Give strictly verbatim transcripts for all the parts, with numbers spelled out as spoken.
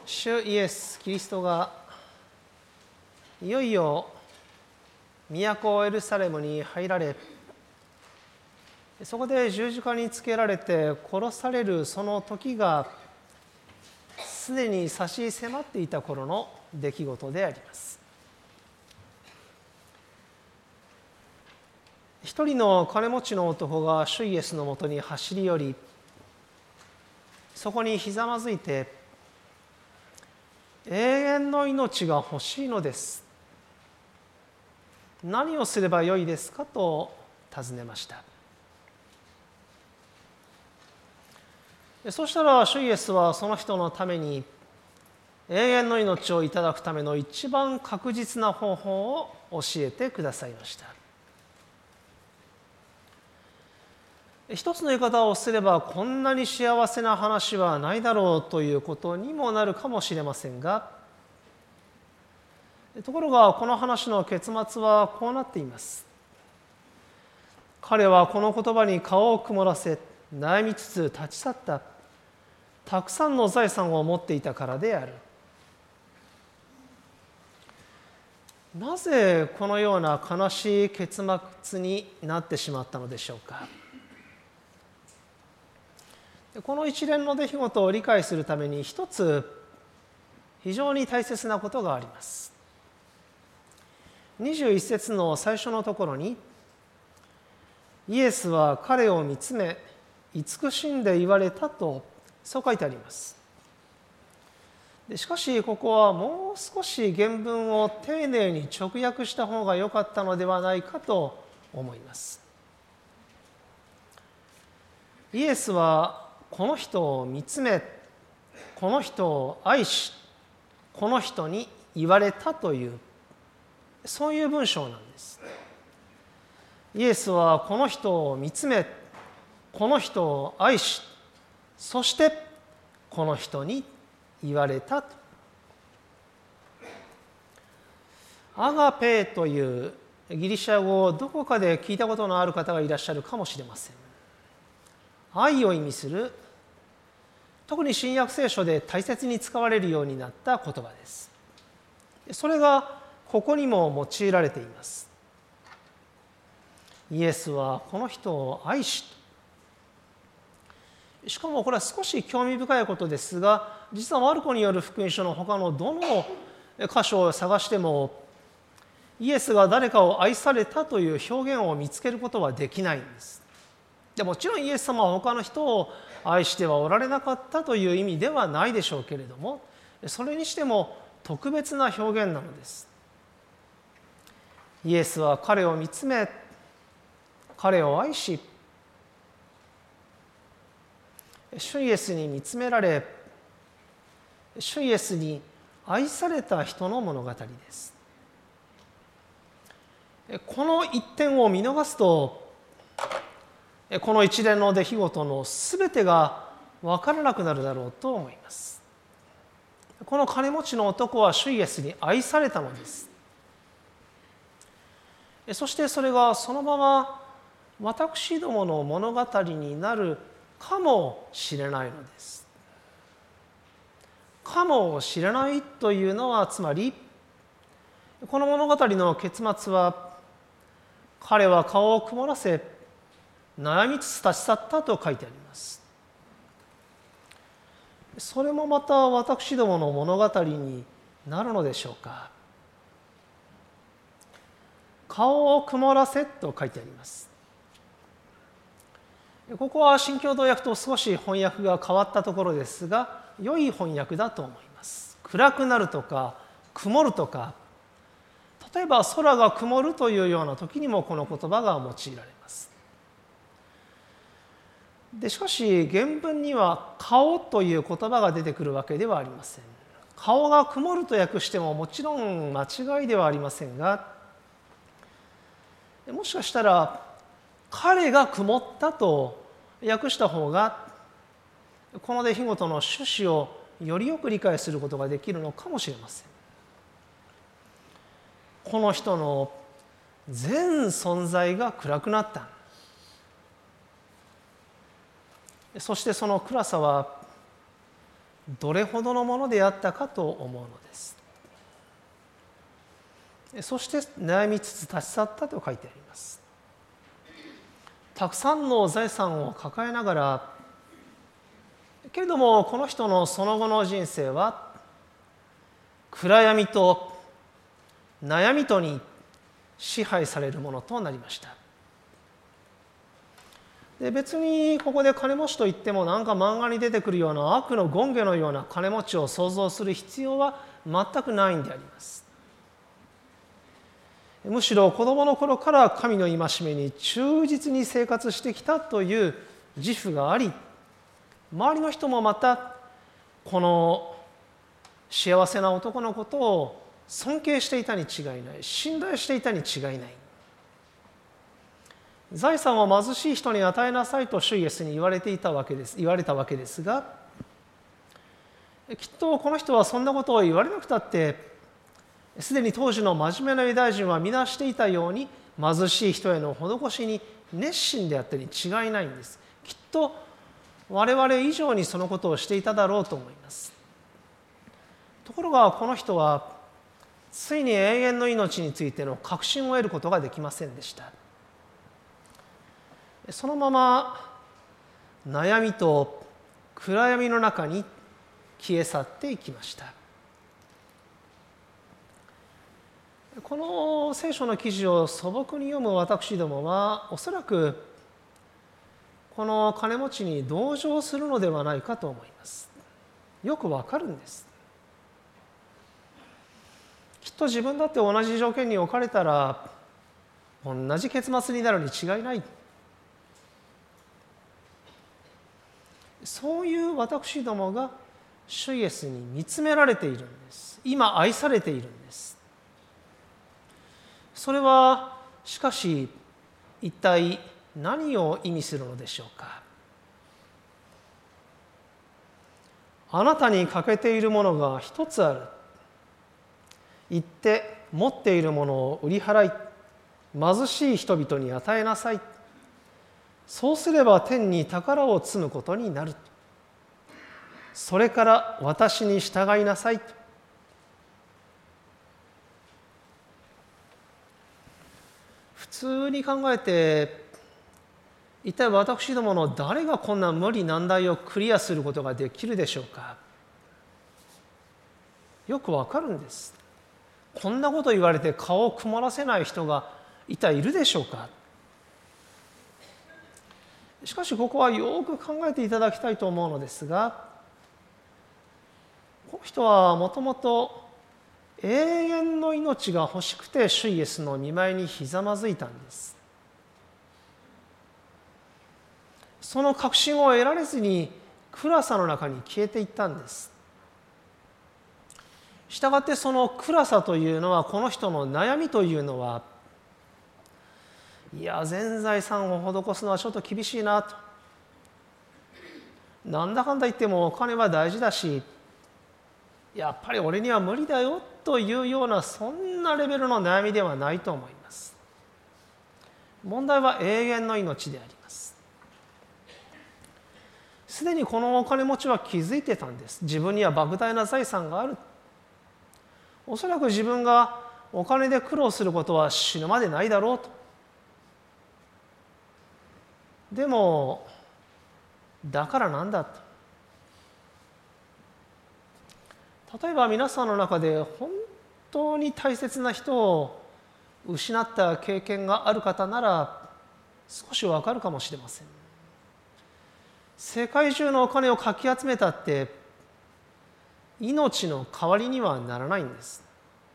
主イエス・キリストがいよいよ都エルサレムに入られ、そこで十字架につけられて殺されるその時がすでに差し迫っていた頃の出来事であります。一人の金持ちの男が主イエスのもとに走り寄り、そこにひざまずいて、永遠の命が欲しいのです。何をすればよいですかと尋ねました。そしたら主イエスはその人のために永遠の命をいただくための一番確実な方法を教えてくださいました。一つの言い方をすれば、こんなに幸せな話はないだろうということにもなるかもしれませんが、ところがこの話の結末はこうなっています。彼はこの言葉に顔を曇らせ、悩みつつ立ち去った。たくさんの財産を持っていたからである。なぜこのような悲しい結末になってしまったのでしょうか。この一連の出来事を理解するために一つ非常に大切なことがあります。にじゅういち節の最初のところに、イエスは彼を見つめ慈しんで言われたと、そう書いてあります。でしかしここはもう少し原文を丁寧に直訳した方が良かったのではないかと思います。イエスはこの人を見つめ、この人を愛し、この人に言われたという、そういう文章なんです。イエスはこの人を見つめ、この人を愛し、そしてこの人に言われたと。アガペというギリシャ語をどこかで聞いたことのある方がいらっしゃるかもしれません。愛を意味する、特に新約聖書で大切に使われるようになった言葉です。それがここにも用いられています。イエスはこの人を愛し、しかもこれは少し興味深いことですが、実はマルコによる福音書の他のどの箇所を探しても、イエスが誰かを愛されたという表現を見つけることはできないんです。でもちろんイエス様は他の人を愛してはおられなかったという意味ではないでしょうけれども、それにしても特別な表現なのです。イエスは彼を見つめ、彼を愛し、主イエスに見つめられ、主イエスに愛された人の物語です。この一点を見逃すと、この一連の出来事のすべてが分からなくなるだろうと思います。この金持ちの男は主イエスに愛されたのです。そしてそれがそのまま私どもの物語になるかもしれないのです。かもしれないというのは、つまりこの物語の結末は、彼は顔を曇らせ悩みつつ立ち去ったと書いてあります。それもまた私どもの物語になるのでしょうか。顔を曇らせと書いてあります。ここは新共同訳と少し翻訳が変わったところですが、良い翻訳だと思います。暗くなるとか曇るとか、例えば空が曇るというような時にもこの言葉が用いられます。でしかし原文には顔という言葉が出てくるわけではありません。顔が曇ると訳してももちろん間違いではありませんが、もしかしたら彼が曇ったと訳した方がこの出来事の趣旨をよりよく理解することができるのかもしれません。この人の全存在が暗くなった。そしてその暗さはどれほどのものであったかと思うのです。そして悩みつつ立ち去ったと書いてあります。たくさんの財産を抱えながら、けれどもこの人のその後の人生は暗闇と悩みとに支配されるものとなりました。で別にここで金持ちといってもなんか漫画に出てくるような悪の権化のような金持ちを想像する必要は全くないんであります。むしろ子どもの頃から神の戒めに忠実に生活してきたという自負があり、周りの人もまたこの幸せな男のことを尊敬していたに違いない、信頼していたに違いない。財産を貧しい人に与えなさいと主イエスに言われていたわけです、言われたわけですが、きっとこの人はそんなことを言われなくたって、すでに当時の真面目なユダヤ人は皆していたように、貧しい人への施しに熱心であったに違いないんです。きっと我々以上にそのことをしていただろうと思います。ところがこの人はついに永遠の命についての確信を得ることができませんでした。そのまま悩みと暗闇の中に消え去っていきました。この聖書の記事を素朴に読む私どもは、おそらくこの金持ちに同情するのではないかと思います。よくわかるんです。きっと自分だって同じ条件に置かれたら同じ結末になるに違いない。そういう私どもが主イエスに見つめられているんです。今愛されているんです。それはしかし一体何を意味するのでしょうか。あなたに欠けているものが一つある。行って持っているものを売り払い、貧しい人々に与えなさい。そうすれば天に宝を積むことになる。それから私に従いなさい。普通に考えて、一体私どもの誰がこんな無理難題をクリアすることができるでしょうか。よくわかるんです。こんなこと言われて顔を曇らせない人が一体いるでしょうか。しかしここはよく考えていただきたいと思うのですが、この人はもともと永遠の命が欲しくて主イエスの御前にひざまずいたんです。その確信を得られずに暗さの中に消えていったんです。したがってその暗さというのは、この人の悩みというのは、いや全財産を施すのはちょっと厳しいなと、なんだかんだ言ってもお金は大事だし、やっぱり俺には無理だよというような、そんなレベルの悩みではないと思います。問題は永遠の命であります。すでにこのお金持ちは気づいてたんです。自分には莫大な財産がある。おそらく自分がお金で苦労することは死ぬまでないだろうと。でもだからなんだと。例えば皆さんの中で本当に大切な人を失った経験がある方なら少しわかるかもしれません。世界中のお金をかき集めたって命の代わりにはならないんです。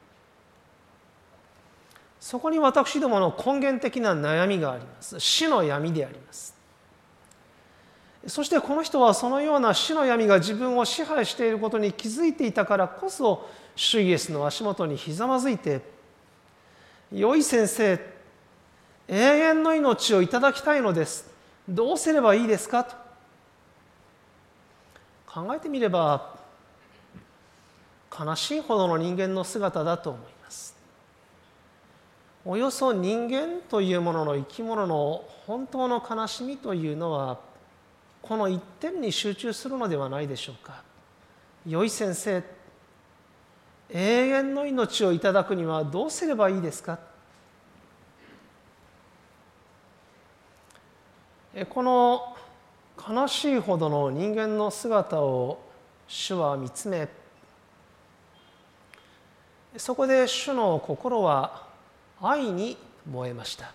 そこに私どもの根源的な悩みがあります。死の闇であります。そしてこの人はそのような死の闇が自分を支配していることに気づいていたからこそ、主イエスの足元にひざまずいて、良い先生、永遠の命をいただきたいのです。どうすればいいですかと考えてみれば、悲しいほどの人間の姿だと思います。およそ人間というものの生き物の本当の悲しみというのは、この一点に集中するのではないでしょうか。 良い先生、永遠の命をいただくにはどうすればいいですか。この悲しいほどの人間の姿を主は見つめ、そこで主の心は愛に燃えました。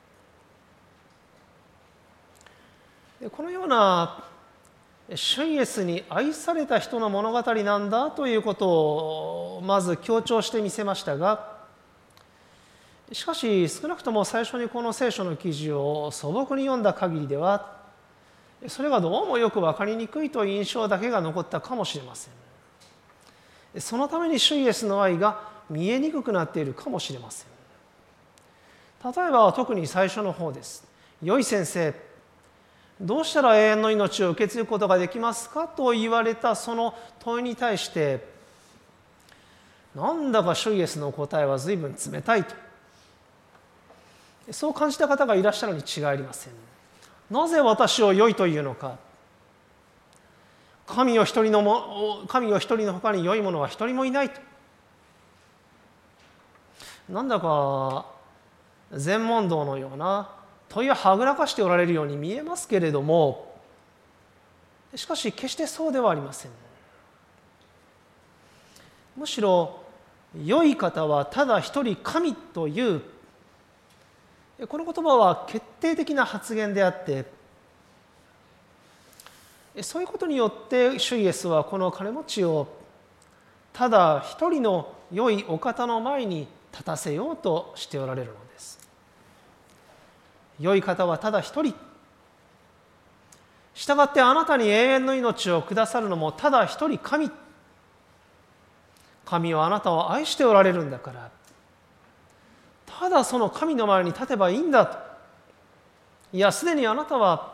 このような主イエスに愛された人の物語なんだということをまず強調してみせましたが、しかし少なくとも最初にこの聖書の記事を素朴に読んだ限りでは、それがどうもよく分かりにくいという印象だけが残ったかもしれません。そのために主イエスの愛が見えにくくなっているかもしれません。例えば特に最初の方です。良い先生、どうしたら永遠の命を受け継ぐことができますかと言われたその問いに対して、なんだか主イエスの答えは随分冷たいと、そう感じた方がいらっしゃるに違いありません。なぜ私を良いというのか。神を一人のも神を一人の他に良い者は一人もいないと。なんだか禅問答のような問いをはぐらかしておられるように見えますけれども、しかし決してそうではありません。むしろ良い方はただ一人神というこの言葉は決定的な発言であって、そういうことによって主イエスはこの金持ちをただ一人の良いお方の前に立たせようとしておられるのです。良い方はただ一人。したがってあなたに永遠の命をくださるのもただ一人神。神はあなたを愛しておられるんだから、ただその神の前に立てばいいんだと。いや、すでにあなたは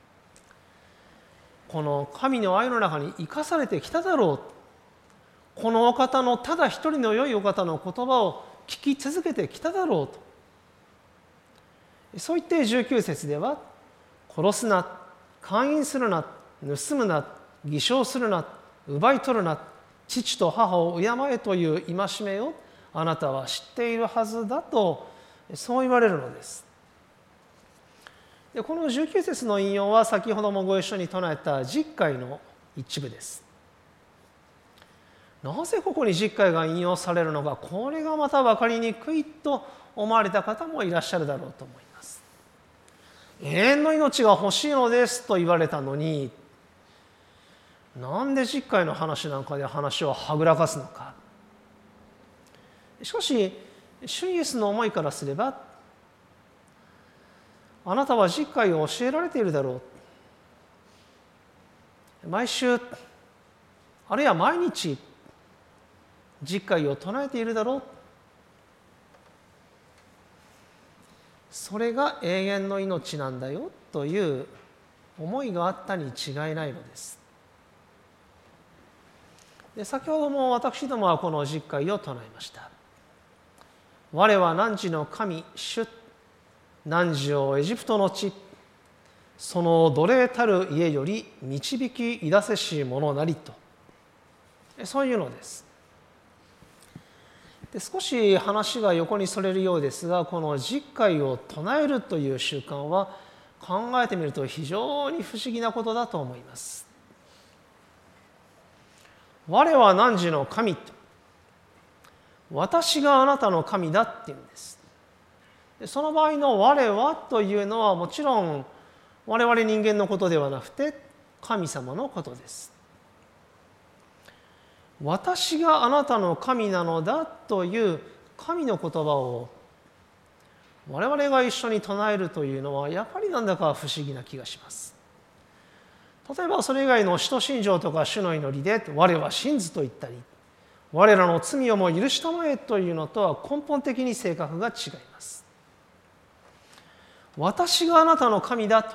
この神の愛の中に生かされてきただろう。このお方のただ一人の良いお方の言葉を聞き続けてきただろうと。そう言ってじゅうきゅう節では、殺すな、姦淫するな、盗むな、偽証するな、奪い取るな、父と母を敬えという戒めをあなたは知っているはずだと、そう言われるのです。でこのじゅうきゅう節の引用は先ほどもご一緒に唱えた十戒の一部です。なぜここに十戒が引用されるのか、これがまた分かりにくいと思われた方もいらっしゃるだろうと思います。永遠の命が欲しいのですと言われたのに、なんで十戒の話なんかで話をはぐらかすのか。しかし主イエスの思いからすれば、あなたは十戒を教えられているだろう。毎週あるいは毎日十戒を唱えているだろう。それが永遠の命なんだよという思いがあったに違いないのです。で先ほども私どもはこの十戒を唱えました。我は汝の神主、汝をエジプトの地、その奴隷たる家より導きいだせし者なりと、そういうのです。で少し話が横にそれるようですが、この十戒を唱えるという習慣は考えてみると非常に不思議なことだと思います。我は汝の神と、私があなたの神だっていうんです。でその場合の我はというのはもちろん我々人間のことではなくて神様のことです。私があなたの神なのだという神の言葉を我々が一緒に唱えるというのはやっぱりなんだか不思議な気がします。例えばそれ以外の使徒信条とか主の祈りで我は信ずと言ったり、我らの罪をも許したまえというのとは根本的に性格が違います。私があなたの神だと、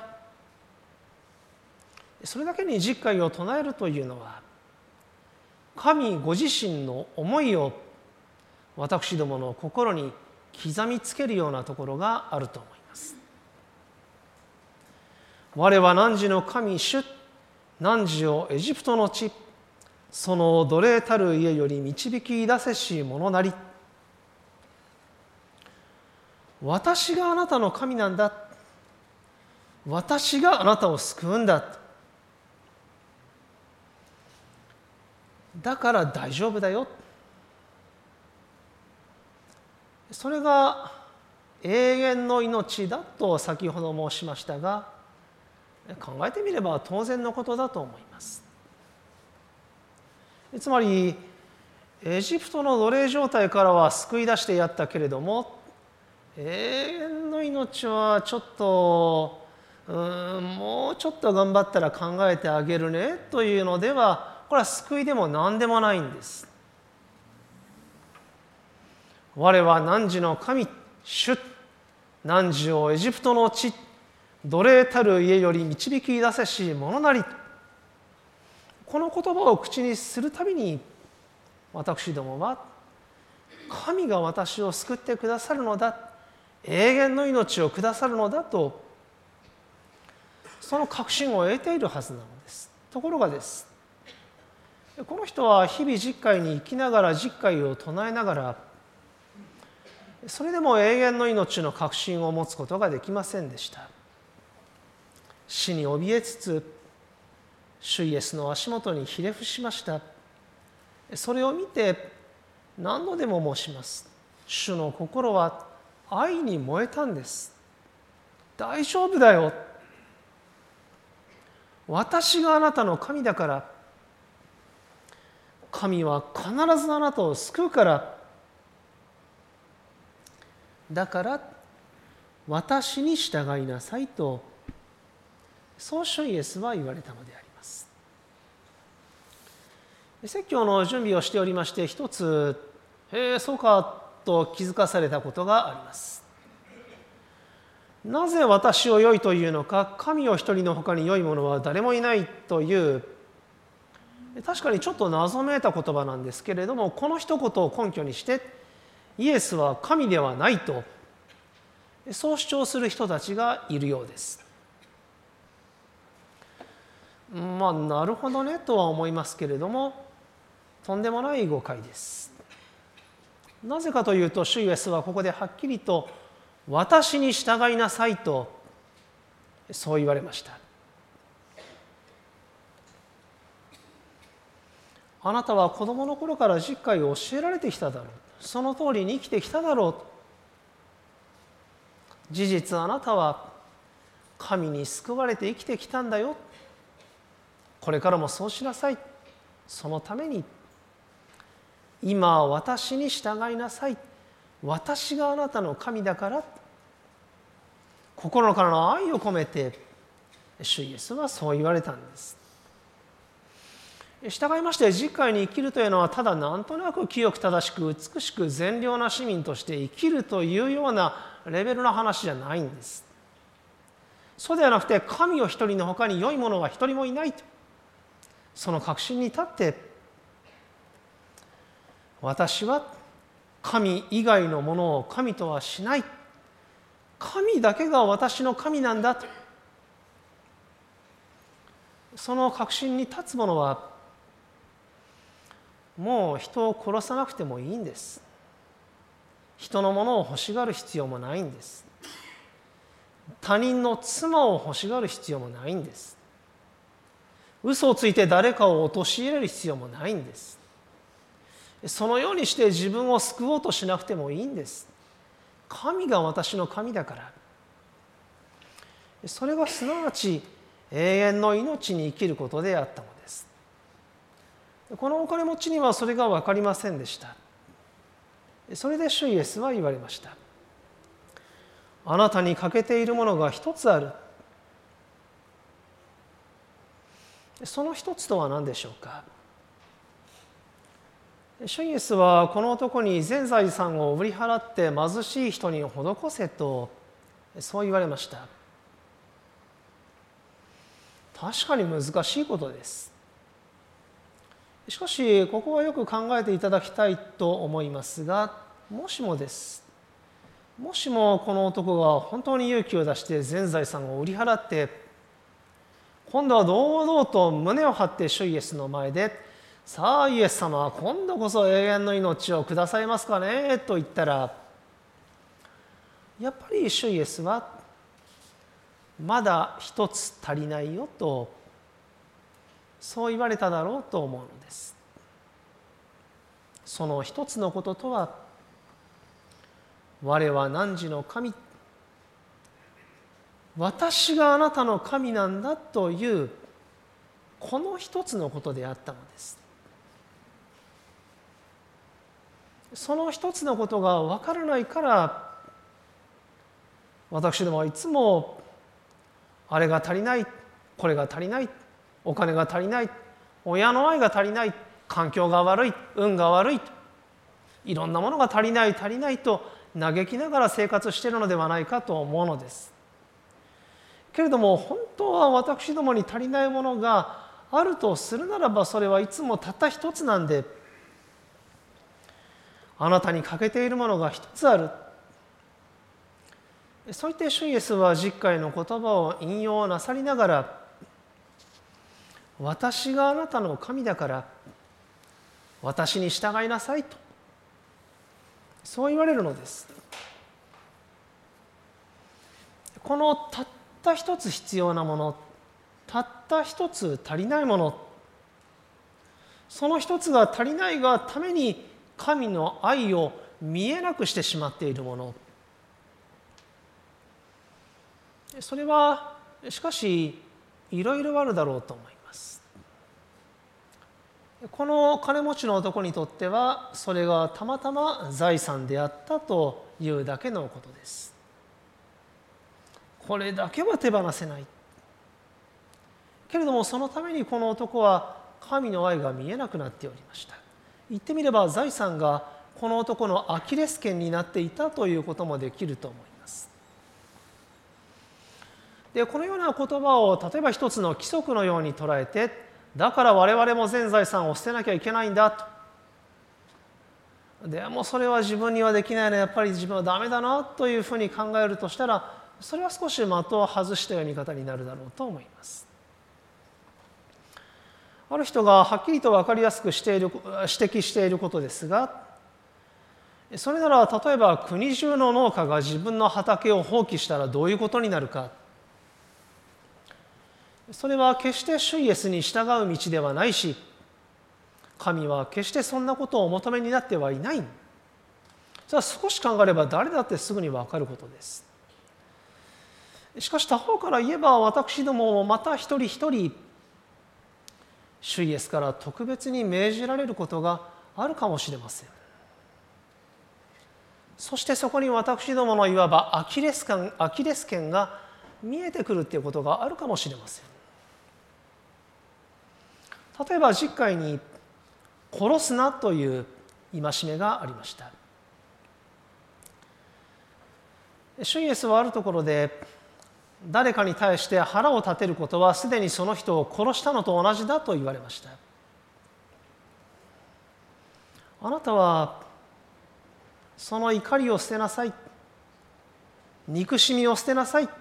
それだけに十戒を唱えるというのは神ご自身の思いを私どもの心に刻みつけるようなところがあると思います。我は汝の神主、汝をエジプトの地、 その奴隷たる家より導き出せし者なり。私があなたの神なんだ。私があなたを救うんだ。だから大丈夫だよ。それが永遠の命だと先ほど申しましたが、考えてみれば当然のことだと思います。つまりエジプトの奴隷状態からは救い出してやったけれども、永遠の命はちょっとうーんもうちょっと頑張ったら考えてあげるねというのでは、これは救いでも何でもないんです。我は汝の神主、汝をエジプトの地、奴隷たる家より導き出せし者なり。この言葉を口にするたびに、私どもは神が私を救ってくださるのだ、永遠の命をくださるのだと、その確信を得ているはずなのです。ところがです、この人は日々十戒に生きながら十戒を唱えながら、それでも永遠の命の確信を持つことができませんでした。死に怯えつつ、主イエスの足元にひれ伏しました。それを見て何度でも申します。主の心は愛に燃えたんです。大丈夫だよ。私があなたの神だから。神は必ずあなたを救うから。だから私に従いなさいと、そう主イエスは言われたのであります。説教の準備をしておりまして、一つ、えー、そうかと気づかされたことがあります。なぜ私を良いというのか、神を一人の他に良いものは誰もいないという、確かにちょっと謎めいた言葉なんですけれども、この一言を根拠にしてイエスは神ではないと、そう主張する人たちがいるようです。まあなるほどねとは思いますけれども、とんでもない誤解です。なぜかというと、主イエスはここではっきりと私に従いなさいとそう言われました。あなたは子供の頃から十戒を教えられてきただろう。その通りに生きてきただろう。事実あなたは神に救われて生きてきたんだよ。これからもそうしなさい。そのために今私に従いなさい。私があなたの神だから。心からの愛を込めて主イエスはそう言われたんです。従いまして十戒に生きるというのは、ただなんとなく清く正しく美しく善良な市民として生きるというようなレベルの話じゃないんです。そうではなくて、神を一人の他に良いものは一人もいないと、その確信に立って、私は神以外のものを神とはしない、神だけが私の神なんだと、その確信に立つ者はもう人を殺さなくてもいいんです。人のものを欲しがる必要もないんです。他人の妻を欲しがる必要もないんです。嘘をついて誰かを陥れる必要もないんです。そのようにして自分を救おうとしなくてもいいんです。神が私の神だから。それがすなわち永遠の命に生きることであったのです。このお金持ちにはそれが分かりませんでした。それで主イエスは言われました。あなたに欠けているものが一つある。その一つとは何でしょうか。主イエスはこの男に全財産を売り払って貧しい人に施せとそう言われました。確かに難しいことです。しかしここはよく考えていただきたいと思いますが、もしもです。もしもこの男が本当に勇気を出して全財産を売り払って、今度は堂々と胸を張って主イエスの前でさあイエス様は今度こそ永遠の命をくださいますかねと言ったら、やっぱり主イエスはまだ一つ足りないよとそう言われただろうと思うのです。その一つのこととは、我は汝の神、私があなたの神なんだというこの一つのことであったのです。その一つのことが分からないから、私どもはいつもあれが足りない、これが足りない、お金が足りない、親の愛が足りない、環境が悪い、運が悪い、いろんなものが足りない足りないと嘆きながら生活しているのではないかと思うのです。けれども本当は私どもに足りないものがあるとするならば、それはいつもたった一つなんで、あなたに欠けているものが一つある。そう言って主イエスは十戒の言葉を引用なさりながら、私があなたの神だから私に従いなさいとそう言われるのです。このたった一つ必要なもの、たった一つ足りないもの、その一つが足りないがために神の愛を見えなくしてしまっているもの、それはしかしいろいろあるだろうと思います。この金持ちの男にとってはそれがたまたま財産であったというだけのことです。これだけは手放せない。けれどもそのためにこの男は神の愛が見えなくなっておりました。言ってみれば財産がこの男のアキレス腱になっていたということもできると思います。でこのような言葉を例えば一つの規則のように捉えて、だから我々も全財産を捨てなきゃいけないんだと、でもそれは自分にはできないの、やっぱり自分はダメだなというふうに考えるとしたら、それは少し的を外した読み方になるだろうと思います。ある人がはっきりと分かりやすくしている指摘していることですが、それなら例えば国中の農家が自分の畑を放棄したらどういうことになるか。それは決して主イエスに従う道ではないし、神は決してそんなことをお求めになってはいない。それは少し考えれば誰だってすぐに分かることです。しかし他方から言えば、私どももまた一人一人主イエスから特別に命じられることがあるかもしれません。そしてそこに私どものいわばアキレス腱、アキレス腱が見えてくるということがあるかもしれません。例えば十戒に殺すなという戒めがありました。主イエスはあるところで、誰かに対して腹を立てることはすでにその人を殺したのと同じだと言われました。あなたはその怒りを捨てなさい、憎しみを捨てなさい、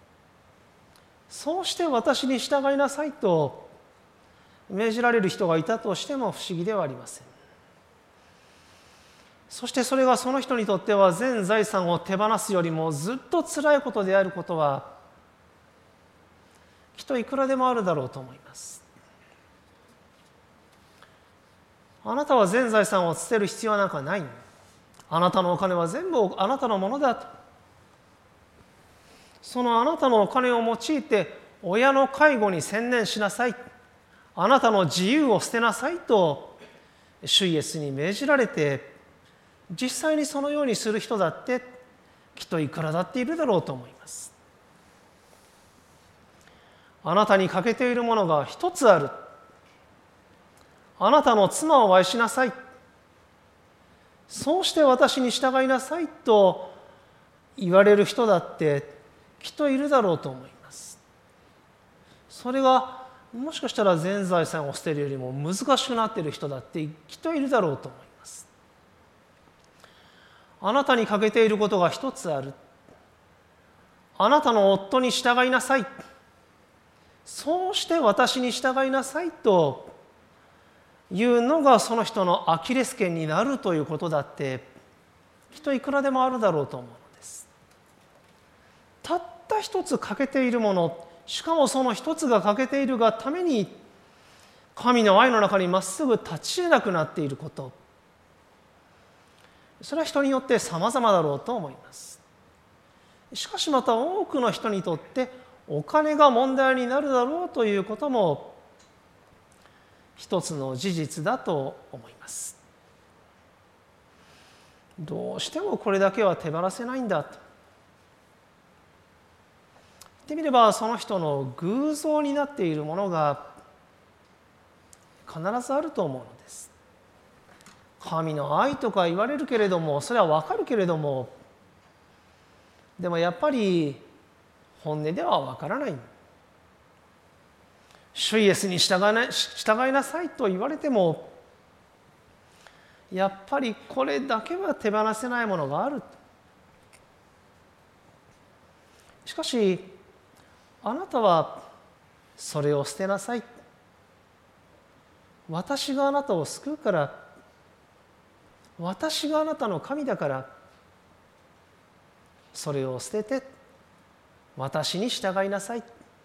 そうして私に従いなさいと命じられる人がいたとしても不思議ではありません。そしてそれがその人にとっては全財産を手放すよりもずっとつらいことであることはきっといくらでもあるだろうと思います。あなたは全財産を捨てる必要なんかない。あなたのお金は全部あなたのものだと。そのあなたのお金を用いて親の介護に専念しなさい。あなたの自由を捨てなさいと主イエスに命じられて、実際にそのようにする人だってきっといくらだっているだろうと思います。あなたに欠けているものが一つある。あなたの妻を愛しなさい。そうして私に従いなさいと言われる人だってきっといるだろうと思います。それがもしかしたら全財産を捨てるよりも難しくなっている人だってきっといるだろうと思います。あなたに欠けていることが一つある。あなたの夫に従いなさい。そうして私に従いなさいというのがその人のアキレス腱になるということだってきっといくらでもあるだろうと思うのです。たった一つ欠けているもの、しかもその一つが欠けているがために神の愛の中にまっすぐ立ち得なくなっていること、それは人によって様々だろうと思います。しかしまた多くの人にとってお金が問題になるだろうということも一つの事実だと思います。どうしてもこれだけは手放せないんだと言ってみれば、その人の偶像になっているものが必ずあると思うのです。神の愛とか言われるけれども、それはわかるけれども、でもやっぱり本音ではわからない。主イエスに従いな、従いなさいと言われても、やっぱりこれだけは手放せないものがある。しかしあなたはそれを捨てなさい。私があなたを救うから、私があなたの神だから、それを捨てて私に従いなさい。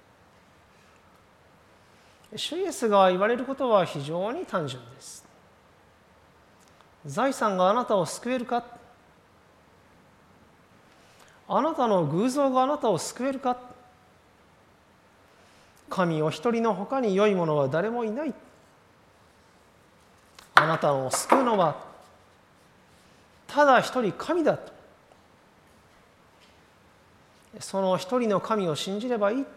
主イエスが言われることは非常に単純です。財産があなたを救えるか、あなたの偶像があなたを救えるか、神お一人のほかに良いものは誰もいない。あなたを救うのはただ一人神だと、その一人の神を信じればいい。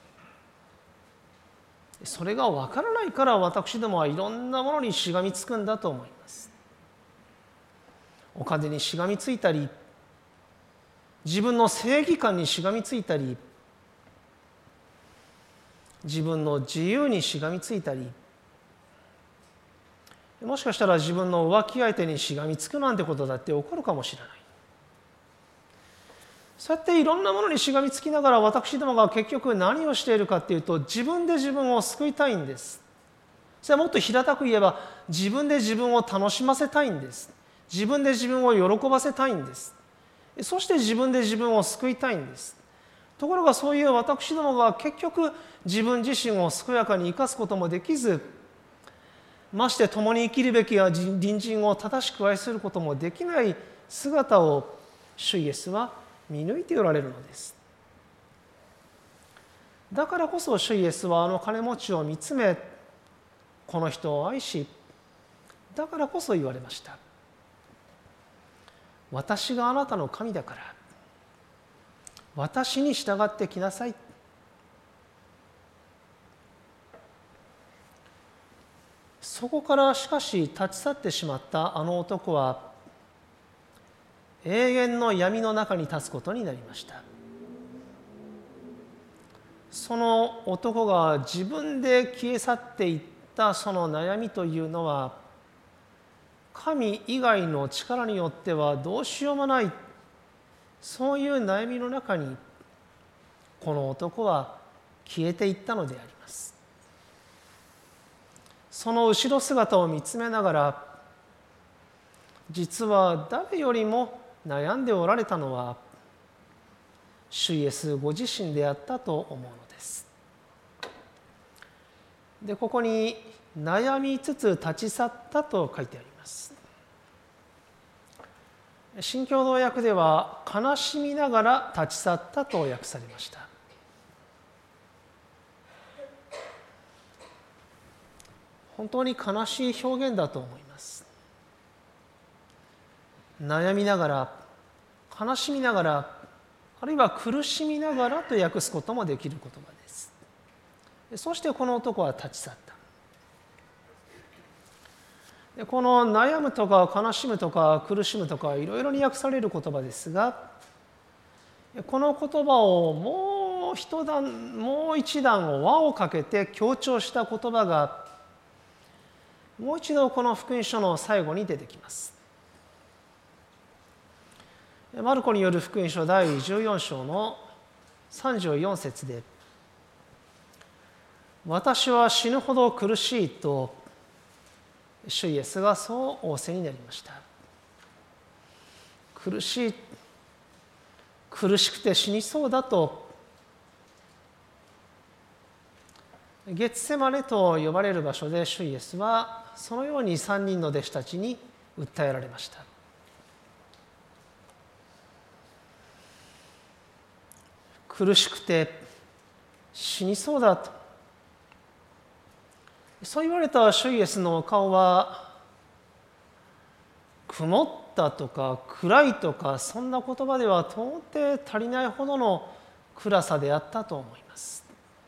それが分からないから私どもはいろんなものにしがみつくんだと思います。お金にしがみついたり、自分の正義感にしがみついたり、自分の自由にしがみついたり、もしかしたら自分の浮気相手にしがみつくなんてことだって起こるかもしれない。そうやっていろんなものにしがみつきながら私どもが結局何をしているかっていうと、自分で自分を救いたいんです。それはもっと平たく言えば、自分で自分を楽しませたいんです。自分で自分を喜ばせたいんです。そして自分で自分を救いたいんです。ところがそういう私どもが結局自分自身を健やかに生かすこともできず、まして共に生きるべきや隣人を正しく愛することもできない姿を主イエスは見抜いておられるのです。だからこそ主イエスはあの金持ちを見つめ、この人を愛し、だからこそ言われました。私があなたの神だから、私に従ってきなさい。そこからしかし立ち去ってしまったあの男は永遠の闇の中に立つことになりました。その男が自分で消え去っていったその悩みというのは、神以外の力によってはどうしようもない、そういう悩みの中にこの男は消えていったのであります。その後ろ姿を見つめながら、実は誰よりも悩んでおられたのは主イエスご自身であったと思うのです。で、ここに悩みつつ立ち去ったと書いてあります。新共同訳では悲しみながら立ち去ったと訳されました。本当に悲しい表現だと思います。悩みながら、悲しみながら、あるいは苦しみながらと訳すこともできる言葉です。そしてこの男は立ち去った。この悩むとか悲しむとか苦しむとかいろいろに訳される言葉ですが、この言葉をもう一段、もう一段輪をかけて強調した言葉がもう一度この福音書の最後に出てきます。マルコによる福音書だいじゅうよん章のさんじゅうよん節で、私は死ぬほど苦しいと主イエスがそう仰せになりました。苦しい、苦しくて死にそうだと、ゲッセマネと呼ばれる場所で主イエスはそのように三人の弟子たちに訴えられました。苦しくて死にそうだと、そう言われた主イエスの顔は曇ったとか暗いとか、そんな言葉では到底足りないほどの暗さであったと思います。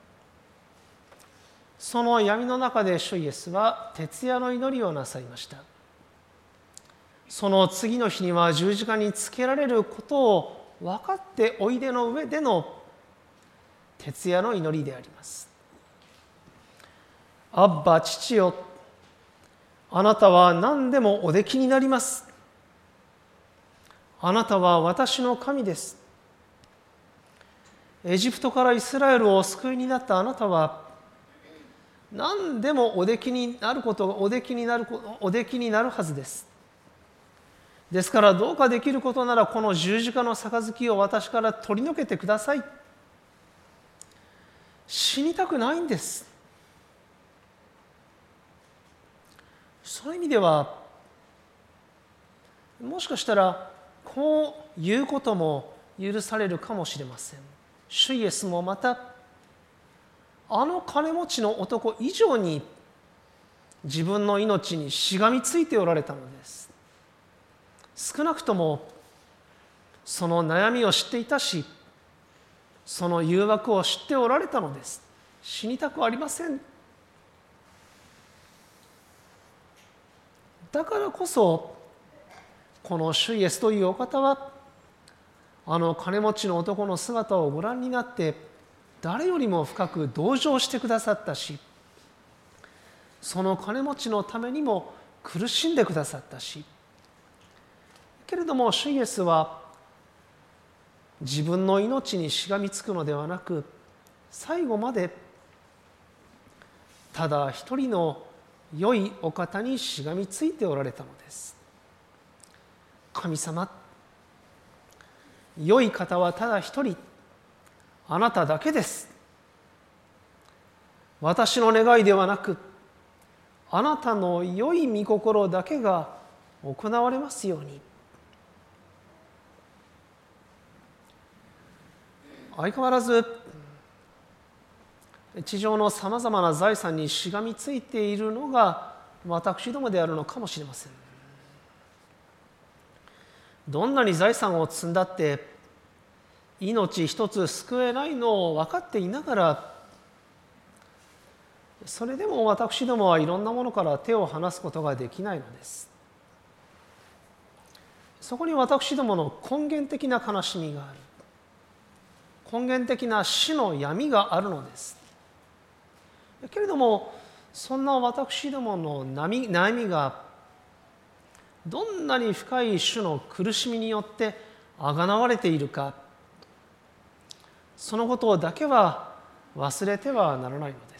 その闇の中で主イエスは徹夜の祈りをなさいました。その次の日には十字架につけられることを分かっておいでの上での徹夜の祈りであります。アッバ父よ、あなたは何でもおできになります。あなたは私の神です。エジプトからイスラエルをお救いになったあなたは何でもおできになることがおできになるおできになるはずです。ですからどうかできることならこの十字架の杯を私から取り除けてください。死にたくないんです。そういう意味ではもしかしたらこう言うことも許されるかもしれません。主イエスもまたあの金持ちの男以上に自分の命にしがみついておられたのです。少なくともその悩みを知っていたし、その誘惑を知っておられたのです。死にたくありません。だからこそこの主イエスというお方はあの金持ちの男の姿をご覧になって誰よりも深く同情してくださったし、その金持ちのためにも苦しんでくださったし、けれども主イエスは自分の命にしがみつくのではなく、最後までただ一人の良いお方にしがみついておられたのです。神様、良い方はただ一人、あなただけです。私の願いではなく、あなたの良い御心だけが行われますように。相変わらず地上のさまざまな財産にしがみついているのが私どもであるのかもしれません。どんなに財産を積んだって命一つ救えないのを分かっていながら、それでも私どもはいろんなものから手を離すことができないのです。そこに私どもの根源的な悲しみがある。根源的な死の闇があるのです。けれどもそんな私どもの悩みがどんなに深い種の苦しみによってあがなわれているか、そのことだけは忘れてはならないのです。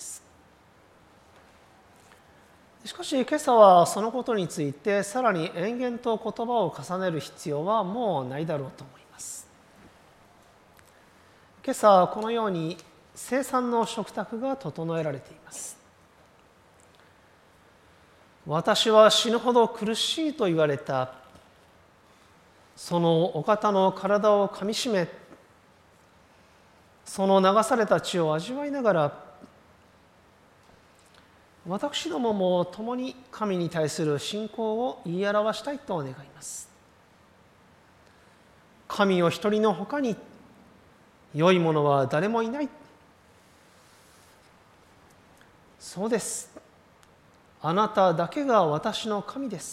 しかし今朝はそのことについてさらに延々と言葉を重ねる必要はもうないだろうと思います。今朝このように聖餐の食卓が整えられています。私は死ぬほど苦しいと言われたそのお方の体をかみしめ、その流された血を味わいながら、私どもも共に神に対する信仰を言い表したいと願います。神を一人のほかに良いものは誰もいない。そうです。あなただけが私の神です。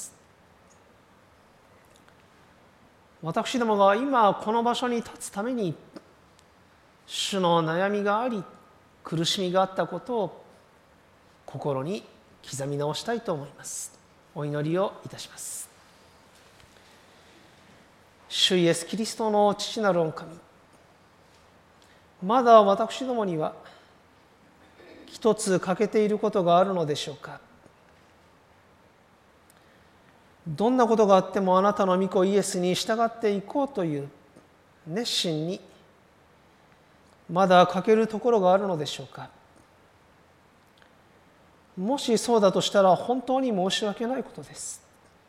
私どもが今この場所に立つために主の悩みがあり苦しみがあったことを心に刻み直したいと思います。お祈りをいたします。主イエスキリストの父なる御神、まだ私どもには一つ欠けていることがあるのでしょうか。 どんなことがあってもあなたの御子イエスに従っていこうという熱心にまだ欠けるところがあるのでしょうか。もしそうだとしたら本当に申し訳ないことです。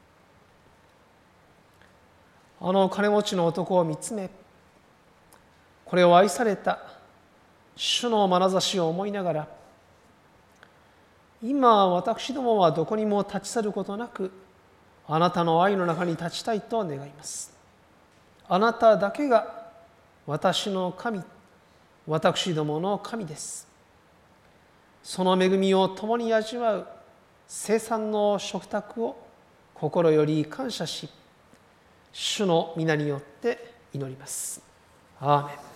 あの金持ちの男を見つめ、これを愛された主の眼差しを思いながら、今私どもはどこにも立ち去ることなく、あなたの愛の中に立ちたいと願います。あなただけが私の神、私どもの神です。その恵みを共に味わう聖餐の食卓を心より感謝し、主の皆によって祈ります。アーメン。